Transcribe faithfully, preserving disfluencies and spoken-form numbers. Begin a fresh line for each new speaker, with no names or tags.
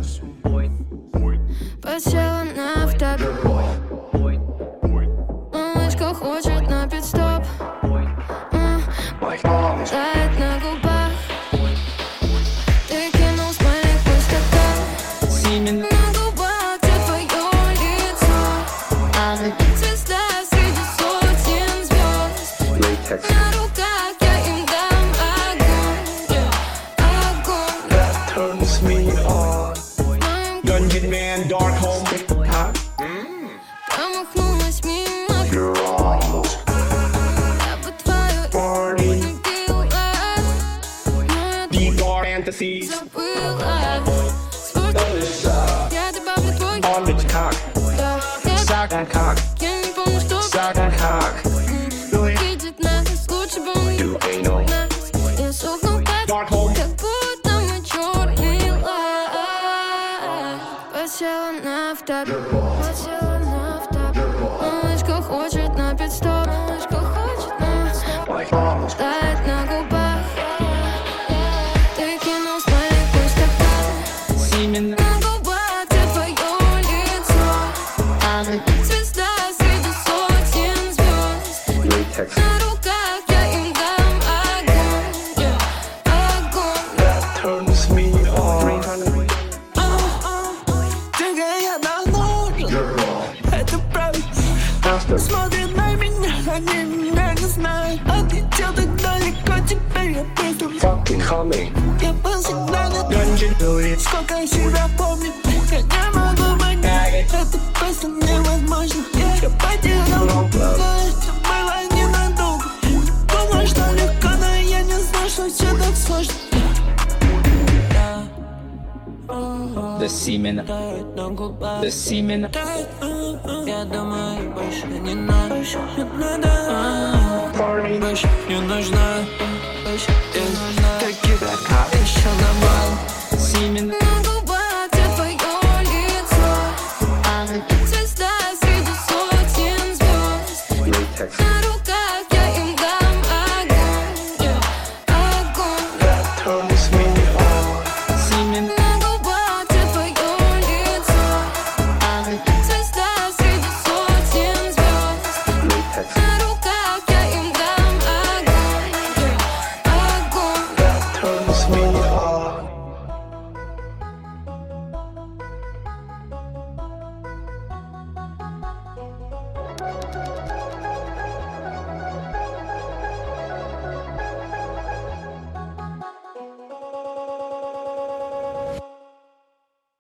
Подсела на автобе. Малышка хочет на пит-стоп. Тает на губах. Ты кинул смайлик в стакан. На губах где твое лицо. Звезда среди сотен звезд. На руках я им дам огонь. Огонь.
That turns me on. Dungeon Man, Dark Home, TikTok.
Промахнулась мимо.
You're almost
Я бы твою
party.
любила. Но
Deep dark fantasies.
я забыла. Спорт, я добавлю твой.
On the cock.
Да, я,
Suck that cock.
я не помню, что
Suck that cock.
видит нас. Лучше бы он не
Do anal.
нас. Я сохну под,
Dark Home.
как будто мы черный лай. Подсела на автобе. Подсела на автобе. Малышка хочет на пит-стоп. Малышка хочет на пит-стоп.
Like almost.
Тает на губах. Ты кинул смайлик в стакан. На губах где твое лицо. Звезда среди сотен звезд.
Latex.
На руках я им дам огонь. Огонь.
That turns me on.
Тебе я давно нужен,
You're wrong.
это правда.
Faster.
Смотрят на меня, они меня не знают. Отлетел так далеко, теперь я просто
Fucking coming.
я был всегда на
Dungeon Duty.
сколько себя помню. Я не могу понять, это просто невозможно. Я потерял, это было ненадолго. Думаю, что легко, но я не знал, что все так сложно.
The semen, the semen.
Я думаю, больше не надо, больше не надо.
Party.
Больше не нужна, больше не нужна. Таких еще добавил.
Semen.